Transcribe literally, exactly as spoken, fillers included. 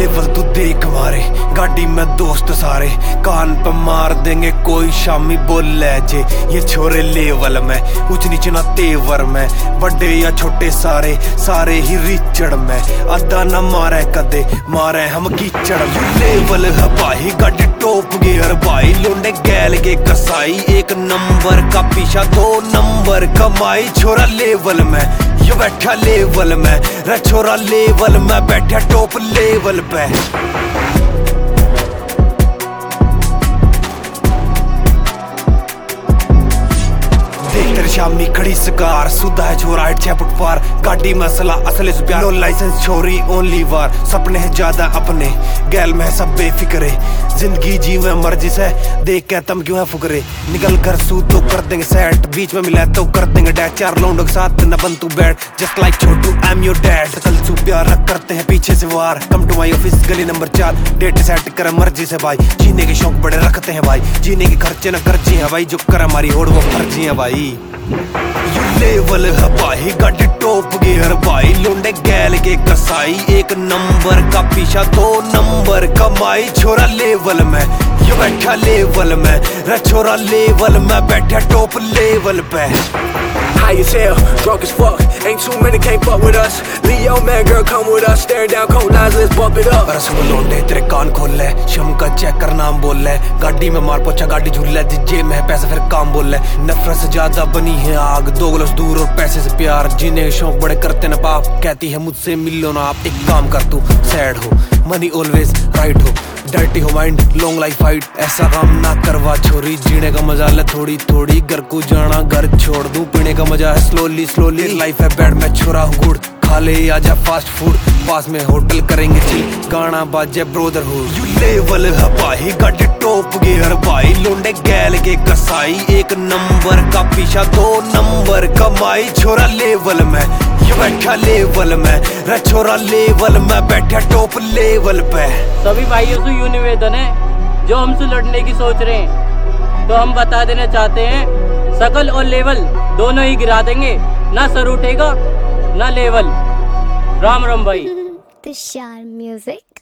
Level तू देख हमारे, गाड़ी में दोस्त सारे, कान पे मार देंगे कोई शामी बोले जे। ये छोरे लेवल में, ऊंच नीच ना तेवर में, बड़े या छोटे सारे सारे ही रिचड़ में। अद्धा न मारे कदे मारे हम कीचड़ में। लेवल है भाई गाड़ी टॉप गियर भाई, लोंडे गैल के कसाई, एक नंबर का पीछा दो नंबर कमाई। छोरा लेवल में ये बैठा लेवल में, रे छोरा लेवल में बैठा टॉप लेवल पे। शामी खड़ी सकार, सुधा है छोरा है छह फुट पार, गाड़ी मसला असले से प्यार। नो लाइसेंस छोरी ओनली वार, सपने है ज्यादा अपने, गैल में सब बेफिक्रे, जिंदगी जीवे मर्जी से, देख के तुम क्यों है फुकरे। निकल कर सू तो कर देंगे सेट, बीच में मिला तो कर देंगे डैड। चार लोंडों के साथ न बन तू बैठ, जस्ट लाइक छोटू आई एम योर डैड। कल सू प्यार करते हैं पीछे से वार, कम टू माई ऑफिस गली नंबर चार, डेट सेट कर मर्जी से भाई। जीने के शौक बड़े रखते हैं भाई, जीने के खर्चे न कर्जी है भाई, जो कर हमारी होड़ वो फर्जी है भाई। यू लेवल है भाई गाड़ी टॉप गियर भाई, लोंडे गैल के कसाई, एक नंबर का पीछा दो नंबर कमाई। छोरा लेवल में ये बैठा लेवल में, रे छोरा लेवल में बैठा टॉप लेवल पे। High as hell, drunk as fuck, ain't too many can't fuck with us. Leo man girl come with us, staring down cold lines, let's bump it up. रसम लोंडे तेरे कान खोल ले, शम का चेक कर नाम बोल ले, गाड़ी में मार पोछा गाड़ी झूल ले, जेब में है पैसा फिर काम बोल ले। नफरत से ज्यादा बनी है आग, दो गिलास दूर और पैसे से प्यार, जीने के शौक बड़े करते न पाप, कहती है मुझसे मिल लो ना आप। एक काम कर तू सैड हो, मनी ऑलवेज राइट हो, डर्टी हो माइंड लॉन्ग लाइफ फाइट, ऐसा काम ना करवा छोरी। जीने का मजा ले थोड़ी थोड़ी, घर को जाना घर छोड़ दूं, पीने का मजा है स्लोली स्लोली। लाइफ है बैड मैं छोरा हूँ गुड़, खा ले आजा फास्ट फूड, पास में होटल करेंगे चिल, गाना बाजे ब्रदरहुड। यू लेवल है भाई गाड़ी टॉप गियर भाई, लोंडे गैल के कसाई, एक नंबर का पीछा दो नंबर कमाई। छोरा लेवल में ये बैठा लेवल में, रे छोरा लेवल में बैठा टॉप लेवल पे। सभी भाइयों से यूं निवेदन है जो हमसे लड़ने की सोच रहे हैं, तो हम बता देना चाहते हैं शकल और लेवल दोनों ही गिरा देंगे, ना सर उठेगा ना लेवल। राम राम भाई। तुषार म्यूजिक।